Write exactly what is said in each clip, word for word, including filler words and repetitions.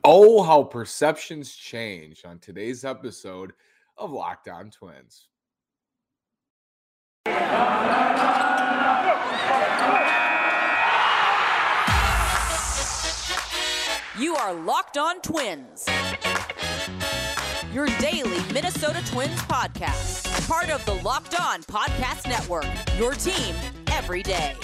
Oh, how perceptions change on today's episode of Locked On Twins. You are Locked On Twins, your daily Minnesota Twins podcast, part of the Locked On Podcast Network, your team every day.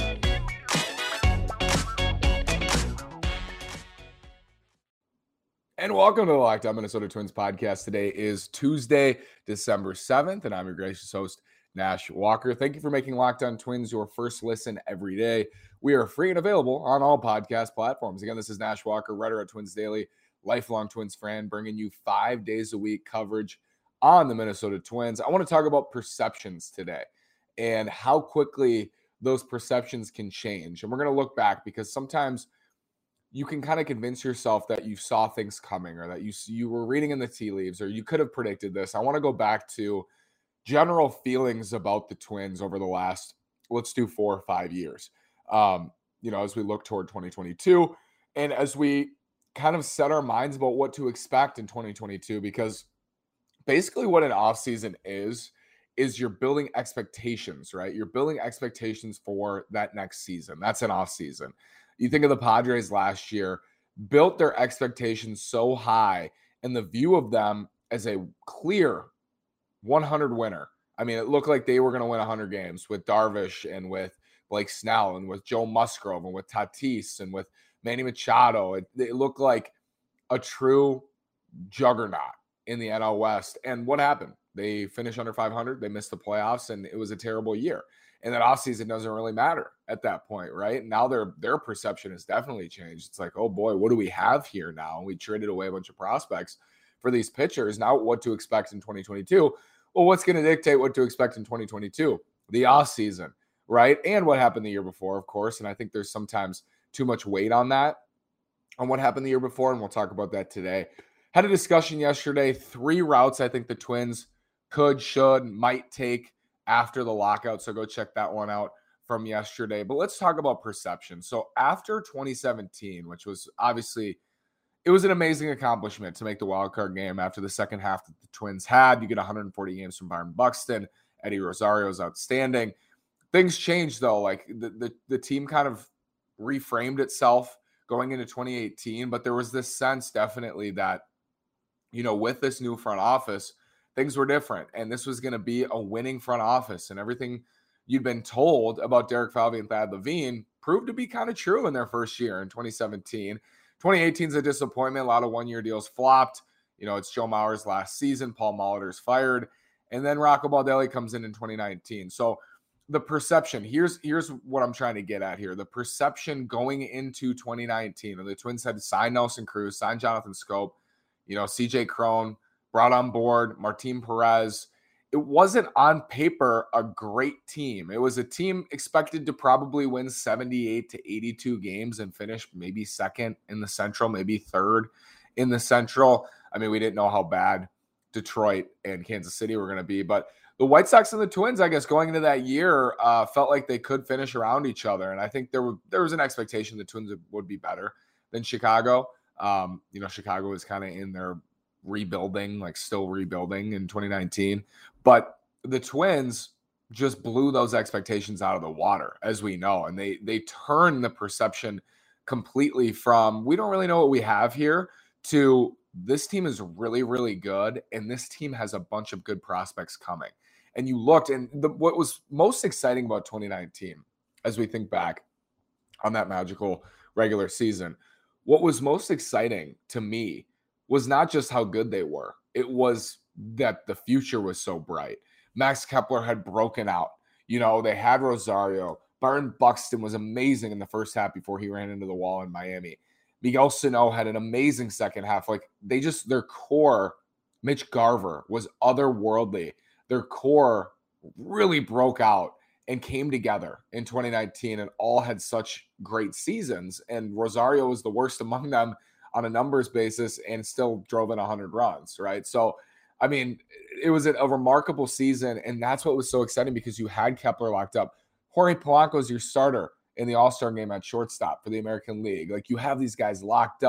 And welcome to the Locked On Minnesota Twins podcast. Today is Tuesday, December seventh, and I'm your gracious host, Nash Walker. Thank you for making Locked On Twins your first listen every day. We are free and available on all podcast platforms. Again, this is Nash Walker, writer at Twins Daily, lifelong Twins fan, bringing you five days a week coverage on the Minnesota Twins. I want to talk about perceptions today and how quickly those perceptions can change. And we're going to look back because sometimes you can kind of convince yourself that you saw things coming or that you you were reading in the tea leaves or you could have predicted this. I want to go back to general feelings about the Twins over the last, let's do four or five years. Um, you know, as we look toward twenty twenty-two and as we kind of set our minds about what to expect in twenty twenty-two, because basically what an offseason is, is you're building expectations, right? You're building expectations for that next season. That's an offseason. You think of the Padres last year, built their expectations so high and the view of them as a clear one hundred winner. I mean, it looked like they were going to win one hundred games with Darvish and with Blake Snell and with Joe Musgrove and with Tatis and with Manny Machado. It, it looked like a true juggernaut in the N L West. And what happened? They finished under five hundred. They missed the playoffs, and it was a terrible year. And that offseason doesn't really matter at that point, right? Now their their perception has definitely changed. It's like, oh boy, what do we have here now? We traded away a bunch of prospects for these pitchers. Now what to expect in twenty twenty-two? Well, what's going to dictate what to expect in twenty twenty-two? The offseason, right? And what happened the year before, of course. And I think there's sometimes too much weight on that, on what happened the year before, and we'll talk about that today. Had a discussion yesterday, three routes I think the Twins could, should, might take after the lockout. So go check that one out from yesterday. But let's talk about perception. So after twenty seventeen, which was obviously, it was an amazing accomplishment to make the wild card game after the second half that the Twins had. You get one hundred forty games from Byron Buxton. Eddie Rosario is outstanding. Things changed though. Like the, the, the team kind of reframed itself going into twenty eighteen. But there was this sense definitely that, you know, with this new front office, things were different, and this was going to be a winning front office, and everything you'd been told about Derek Falvey and Thad Levine proved to be kind of true in their first year in twenty seventeen. twenty eighteen is a disappointment. A lot of one-year deals flopped. You know, it's Joe Mauer's last season. Paul Molitor's fired, and then Rocco Baldelli comes in in twenty nineteen. So the perception, here's here's what I'm trying to get at here. The perception going into twenty nineteen, and the Twins had signed Nelson Cruz, signed Jonathan Schoop, you know, C J Cron, brought on board Martin Perez. It wasn't on paper a great team. It was a team expected to probably win seventy-eight to eighty-two games and finish maybe second in the Central, maybe third in the Central. I mean, we didn't know how bad Detroit and Kansas City were going to be, but the White Sox and the Twins, I guess, going into that year, uh, felt like they could finish around each other. And I think there were there was an expectation the Twins would be better than Chicago. Um, you know, Chicago was kind of in their rebuilding, like still rebuilding in twenty nineteen. But the Twins just blew those expectations out of the water, as we know. And they they turned the perception completely from, we don't really know what we have here, to this team is really, really good. And this team has a bunch of good prospects coming. And you looked, and the, what was most exciting about twenty nineteen, as we think back on that magical regular season, what was most exciting to me was not just how good they were. It was that the future was so bright. Max Kepler had broken out. You know, they had Rosario. Byron Buxton was amazing in the first half before he ran into the wall in Miami. Miguel Sano had an amazing second half. Like, they just, their core, Mitch Garver was otherworldly. Their core really broke out and came together in twenty nineteen and all had such great seasons. And Rosario was the worst among them on a numbers basis and still drove in one hundred runs, right? So, I mean, it was a, a remarkable season, and that's what was so exciting because you had Kepler locked up. Jorge Polanco is your starter in the All-Star game at shortstop for the American League. Like, you have these guys locked up.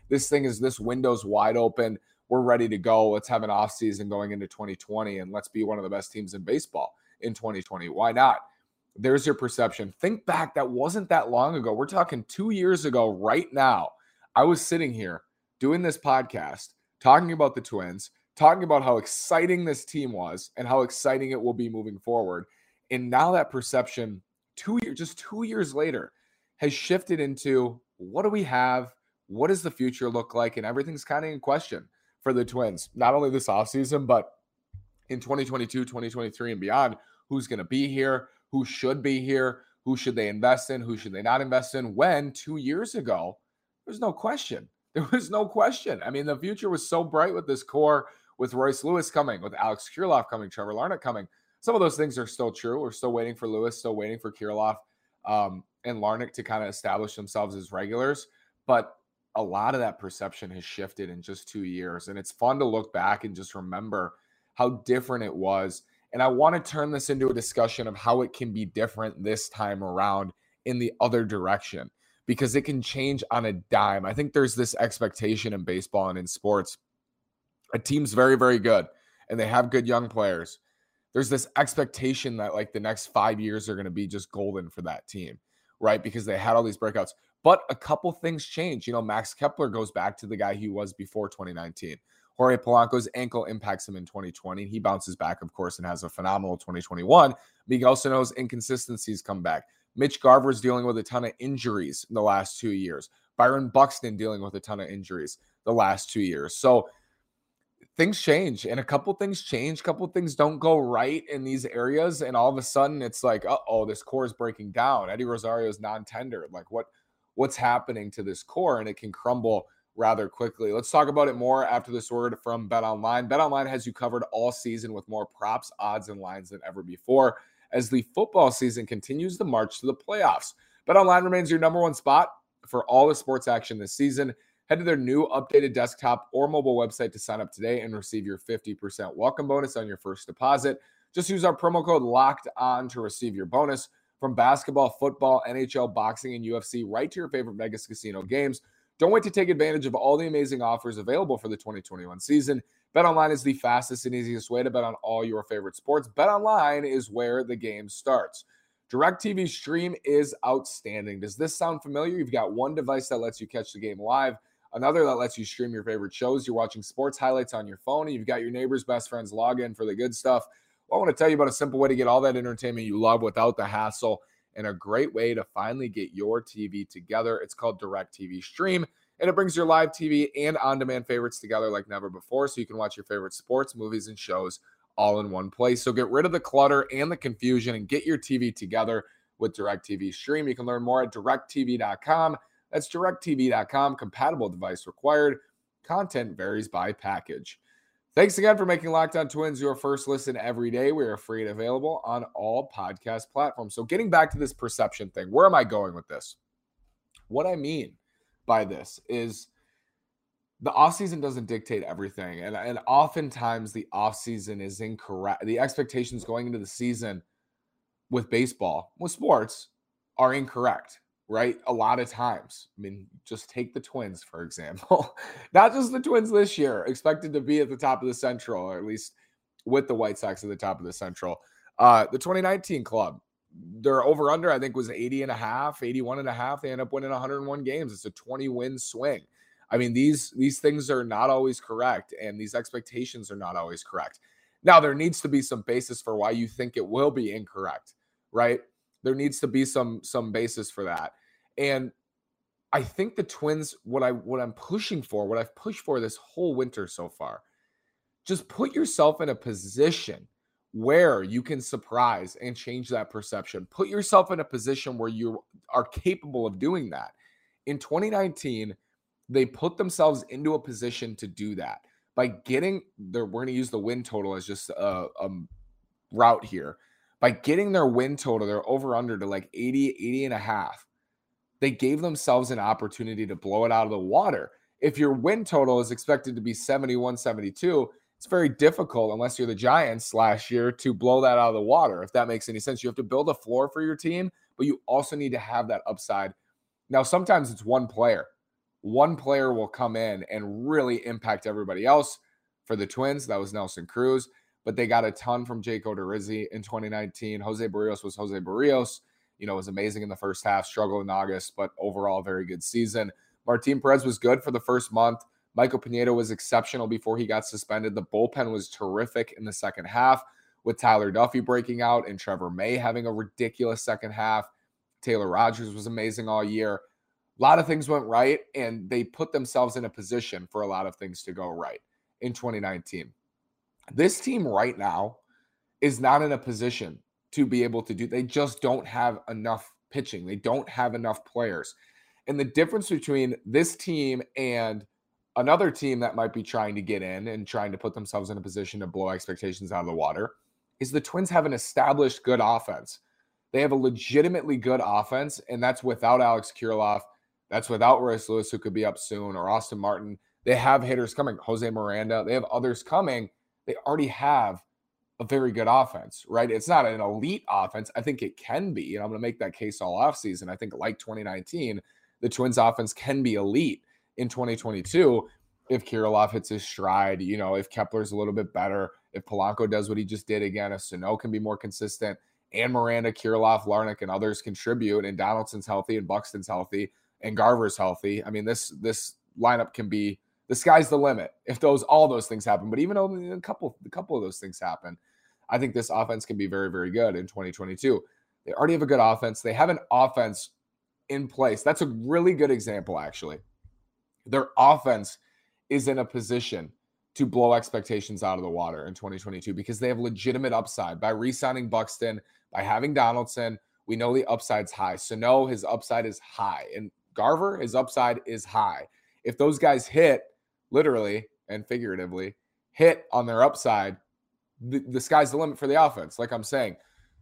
this thing is, this window's wide open. We're ready to go. Let's have an offseason going into twenty twenty, and let's be one of the best teams in baseball in twenty twenty. Why not? There's your perception. Think back, that wasn't that long ago. We're talking two years ago right now. I was sitting here doing this podcast, talking about the Twins, talking about how exciting this team was and how exciting it will be moving forward. And now that perception, two years, just two years later, has shifted into, what do we have? What does the future look like? And everything's kind of in question for the Twins, not only this offseason, but in twenty twenty-two, twenty twenty-three and beyond. Who's going to be here? Who should be here? Who should they invest in? Who should they not invest in? When two years ago, there's no question. There was no question. I mean, the future was so bright with this core, with Royce Lewis coming, with Alex Kirilloff coming, Trevor Larnach coming. Some of those things are still true. We're still waiting for Lewis, still waiting for Kirilloff um, and Larnach to kind of establish themselves as regulars. But a lot of that perception has shifted in just two years. And it's fun to look back and just remember how different it was. And I want to turn this into a discussion of how it can be different this time around in the other direction, because it can change on a dime. I think there's this expectation in baseball and in sports. A team's very, very good and they have good young players. There's this expectation that like the next five years are going to be just golden for that team, right? Because they had all these breakouts. But a couple things change. You know, Max Kepler goes back to the guy he was before twenty nineteen. Jorge Polanco's ankle impacts him in twenty twenty. He bounces back, of course, and has a phenomenal twenty twenty-one. Miguel Sano's inconsistencies come back. Mitch Garver's dealing with a ton of injuries in the last two years. Byron Buxton dealing with a ton of injuries the last two years. So things change, and a couple things change. A couple things don't go right in these areas, and all of a sudden it's like, uh-oh, this core is breaking down. Eddie Rosario's non-tendered. Like, what, what's happening to this core? And it can crumble rather quickly. Let's talk about it more after this word from BetOnline. BetOnline has you covered all season with more props, odds, and lines than ever before as the football season continues the march to the playoffs. BetOnline remains your number one spot for all the sports action this season. Head to their new updated desktop or mobile website to sign up today and receive your fifty percent welcome bonus on your first deposit. Just use our promo code LOCKEDON to receive your bonus. From basketball, football, N H L, boxing, and U F C, right to your favorite Vegas casino games. Don't wait to take advantage of all the amazing offers available for the twenty twenty-one season. BetOnline is the fastest and easiest way to bet on all your favorite sports. BetOnline is where the game starts. DirecTV Stream is outstanding. Does this sound familiar? You've got one device that lets you catch the game live, another that lets you stream your favorite shows. You're watching sports highlights on your phone, and you've got your neighbor's best friends log in for the good stuff. Well, I want to tell you about a simple way to get all that entertainment you love without the hassle, and a great way to finally get your T V together. It's called DirecTV Stream, and it brings your live T V and on-demand favorites together like never before, so you can watch your favorite sports, movies, and shows all in one place. So get rid of the clutter and the confusion and get your T V together with DirecTV Stream. You can learn more at direct t v dot com. That's direct t v dot com. Compatible device required. Content varies by package. Thanks again for making Locked On Twins your first listen every day. We are free and available on all podcast platforms. So getting back to this perception thing, where am I going with this? What I mean by this is the offseason doesn't dictate everything. And, and oftentimes the offseason is incorrect. The expectations going into the season with baseball, with sports, are incorrect. Right? A lot of times. I mean, just take the Twins, for example. Not just the Twins this year, expected to be at the top of the Central, or at least with the White Sox at the top of the Central. Uh, the twenty nineteen club, their over-under, I think, was eighty and a half, eighty-one and a half. They end up winning one hundred one games. It's a twenty-win swing. I mean, these, these things are not always correct, and these expectations are not always correct. Now, there needs to be some basis for why you think it will be incorrect, right? There needs to be some some basis for that. And I think the Twins, what I what I'm pushing for, what I've pushed for this whole winter so far, just put yourself in a position where you can surprise and change that perception. Put yourself in a position where you are capable of doing that. In twenty nineteen, they put themselves into a position to do that by getting their, we're going to use the win total as just a, a route here. By getting their win total, their over under to like eighty, eighty and a half, they gave themselves an opportunity to blow it out of the water. If your win total is expected to be seventy-one, seventy-two, it's very difficult, unless you're the Giants last year, to blow that out of the water. If that makes any sense, you have to build a floor for your team, but you also need to have that upside. Now, sometimes it's one player. one player will come in and really impact everybody else. For the Twins, that was Nelson Cruz, but they got a ton from Jake Odorizzi in twenty nineteen. Jose Barrios was Jose Barrios. You know, was amazing in the first half, struggled in August, but overall, very good season. Martin Perez was good for the first month. Michael Pineda was exceptional before he got suspended. The bullpen was terrific in the second half, with Tyler Duffy breaking out and Trevor May having a ridiculous second half. Taylor Rogers was amazing all year. A lot of things went right, and they put themselves in a position for a lot of things to go right in twenty nineteen. This team right now is not in a position to be able to do, they just don't have enough pitching. They don't have enough players. And the difference between this team and another team that might be trying to get in and trying to put themselves in a position to blow expectations out of the water is the Twins have an established good offense. They have a legitimately good offense, and that's without Alex Kirilloff. That's without Royce Lewis, who could be up soon, or Austin Martin. They have hitters coming, Jose Miranda. They have others coming. They already have a very good offense, right? It's not an elite offense. I think it can be, and I'm going to make that case all offseason. I think like twenty nineteen, the Twins offense can be elite in twenty twenty-two if Kirilloff hits his stride, you know, if Kepler's a little bit better, if Polanco does what he just did again, if Sano can be more consistent, and Miranda, Kirilloff, Larnach, and others contribute, and Donaldson's healthy, and Buxton's healthy, and Garver's healthy. I mean, this this lineup can be, the sky's the limit if those all those things happen. But even though a couple, a couple of those things happen, I think this offense can be very, very good in twenty twenty-two. They already have a good offense. They have an offense in place. That's a really good example, actually. Their offense is in a position to blow expectations out of the water in twenty twenty-two because they have legitimate upside by re-signing Buxton, by having Donaldson. We know the upside's high. Sano, his upside is high. And Garver, his upside is high. If those guys hit, literally and figuratively, hit on their upside, the, the sky's the limit for the offense. Like I'm saying,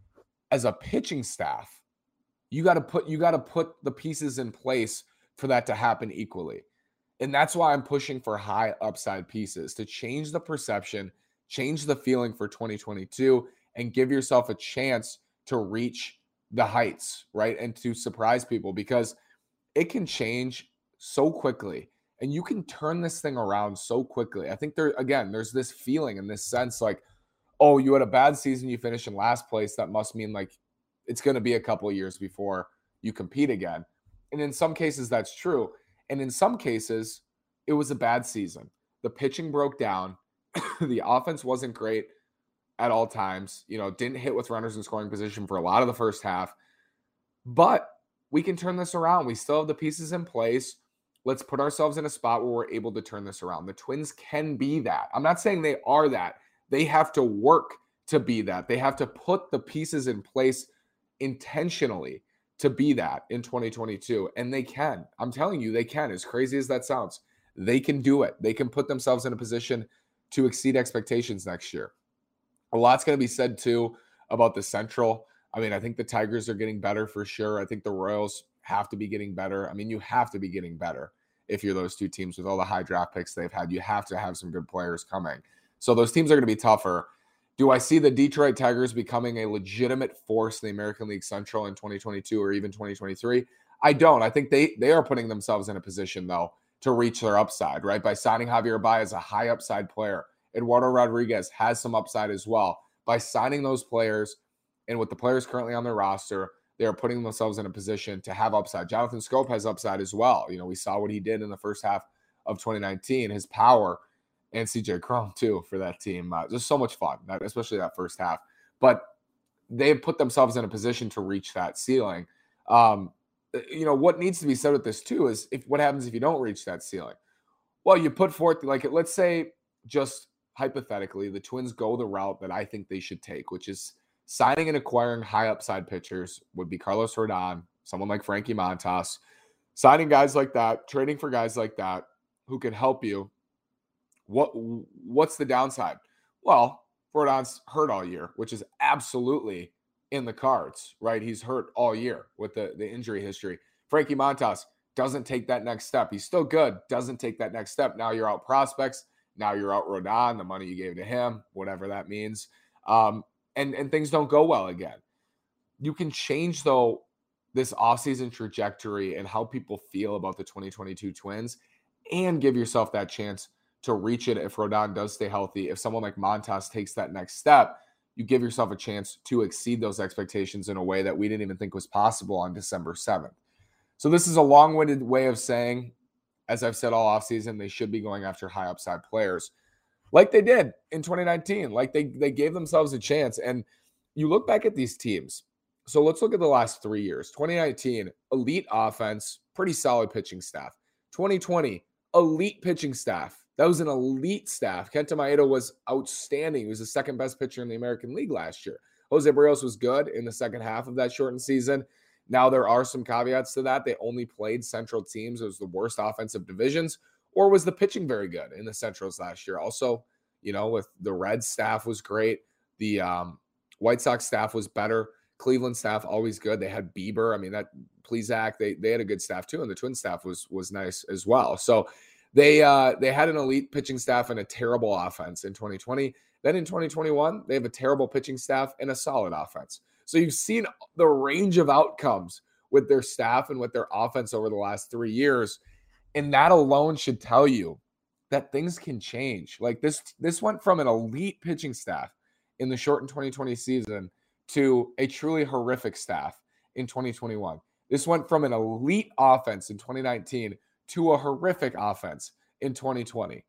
as a pitching staff, you got to put you got to put the pieces in place for that to happen equally. And that's why I'm pushing for high upside pieces to change the perception, change the feeling for twenty twenty-two, and give yourself a chance to reach the heights, right? And to surprise people, because it can change so quickly and you can turn this thing around so quickly. I think there, again, there's this feeling and this sense like, oh, you had a bad season, you finished in last place. That must mean like it's going to be a couple of years before you compete again. And in some cases, that's true. And in some cases, it was a bad season. The pitching broke down. The offense wasn't great at all times. You know, didn't hit with runners in scoring position for a lot of the first half. But we can turn this around. We still have the pieces in place. Let's put ourselves in a spot where we're able to turn this around. The Twins can be that. I'm not saying they are that. They have to work to be that. They have to put the pieces in place intentionally to be that in twenty twenty-two. And they can. I'm telling you, they can. As crazy as that sounds, they can do it. They can put themselves in a position to exceed expectations next year. A lot's going to be said, too, about the Central. I mean, I think the Tigers are getting better for sure. I think the Royals have to be getting better. I mean, you have to be getting better if you're those two teams with all the high draft picks they've had. You have to have some good players coming. So those teams are going to be tougher. Do I see the Detroit Tigers becoming a legitimate force in the American League Central in twenty twenty-two or even twenty twenty-three? I don't. I think they they are putting themselves in a position, though, to reach their upside, right? By signing Javier Baez, a high upside player. Eduardo Rodriguez has some upside as well. By signing those players and with the players currently on their roster, they are putting themselves in a position to have upside. Jonathan Scope has upside as well. You know, we saw what he did in the first half of twenty nineteen, his power, and C J Cron too for that team. Uh, just so much fun, especially that first half. But they've put themselves in a position to reach that ceiling. Um, you know, what needs to be said with this too is if what happens if you don't reach that ceiling? Well, you put forth, like, let's say just hypothetically, the Twins go the route that I think they should take, which is signing and acquiring high upside pitchers, would be Carlos Rodon, someone like Frankie Montas, signing guys like that, trading for guys like that who can help you. What what's the downside? Well, Rodon's hurt all year, which is absolutely in the cards, right? He's hurt all year with the, the injury history. Frankie Montas doesn't take that next step. He's still good, doesn't take that next step. Now you're out prospects. Now you're out Rodon, the money you gave to him, whatever that means. Um, and, and things don't go well again. You can change, though, this offseason trajectory and how people feel about the twenty twenty-two Twins, and give yourself that chance to reach it if Rodon does stay healthy. If someone like Montas takes that next step, you give yourself a chance to exceed those expectations in a way that we didn't even think was possible on December seventh. So this is a long-winded way of saying, as I've said all offseason, they should be going after high upside players like they did in twenty nineteen. Like they, they gave themselves a chance. And you look back at these teams. So let's look at the last three years. twenty nineteen, elite offense, pretty solid pitching staff. twenty twenty, elite pitching staff. That was an elite staff. Kenta Maeda was outstanding. He was the second best pitcher in the American League last year. Jose Barrios was good in the second half of that shortened season. Now, there are some caveats to that. They only played Central teams. It was the worst offensive divisions. Or was the pitching very good in the Centrals last year? Also, you know, with the Reds staff was great. The um, White Sox staff was better. Cleveland staff, always good. They had Bieber. I mean, that Plesac, they they had a good staff too. And the Twin staff was was nice as well. So they uh, they had an elite pitching staff and a terrible offense in twenty twenty. Then in twenty twenty-one, they have a terrible pitching staff and a solid offense. So you've seen the range of outcomes with their staff and with their offense over the last three years. And that alone should tell you that things can change. Like this, this went from an elite pitching staff in the shortened twenty twenty season to a truly horrific staff in twenty twenty-one. This went from an elite offense in twenty nineteen to a horrific offense in twenty twenty.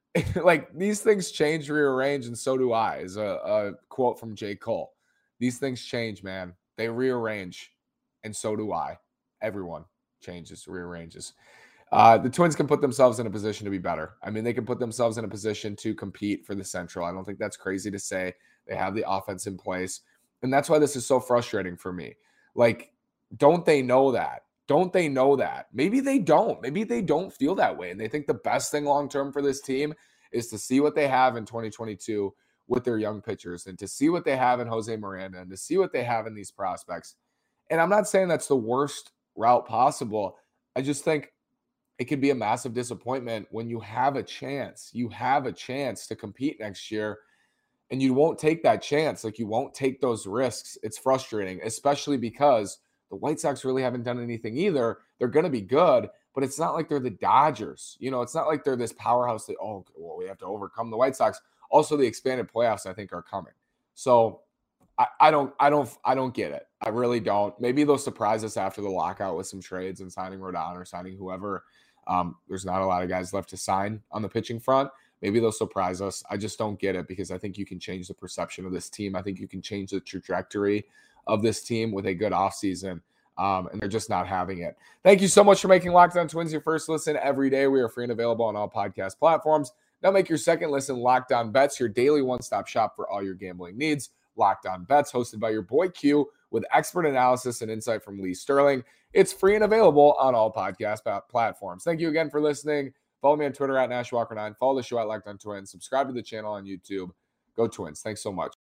Like these things change, rearrange, and so do I, is a, a quote from J. Cole. These things change, man. They rearrange, and so do I. Everyone changes, rearranges. Uh, the Twins can put themselves in a position to be better. I mean, they can put themselves in a position to compete for the Central. I don't think that's crazy to say. They have the offense in place. And that's why this is so frustrating for me. Like, don't they know that? Don't they know that? Maybe they don't. Maybe they don't feel that way. And they think the best thing long-term for this team is to see what they have in twenty twenty-two with their young pitchers and to see what they have in Jose Miranda and to see what they have in these prospects. And I'm not saying that's the worst route possible. I just think it could be a massive disappointment when you have a chance. You have a chance to compete next year and you won't take that chance. Like you won't take those risks. It's frustrating, especially because the White Sox really haven't done anything either. They're going to be good, but it's not like they're the Dodgers. You know, it's not like they're this powerhouse that, oh, well, we have to overcome the White Sox. Also, the expanded playoffs, I think, are coming. So I, I don't, I don't, I don't get it. I really don't. Maybe they'll surprise us after the lockout with some trades and signing Rodon or signing whoever. Um, there's not a lot of guys left to sign on the pitching front. Maybe they'll surprise us. I just don't get it because I think you can change the perception of this team. I think you can change the trajectory of this team with a good offseason, um, and they're just not having it. Thank you so much for making Locked On Twins your first listen every day. We are free and available on all podcast platforms. Now make your second listen Locked On Bets, your daily one-stop shop for all your gambling needs. Locked On Bets, hosted by your boy Q, with expert analysis and insight from Lee Sterling. It's free and available on all podcast platforms. Thank you again for listening. Follow me on Twitter at Nash Walker nine. Follow the show at Locked On Twins. Subscribe to the channel on YouTube. Go Twins. Thanks so much.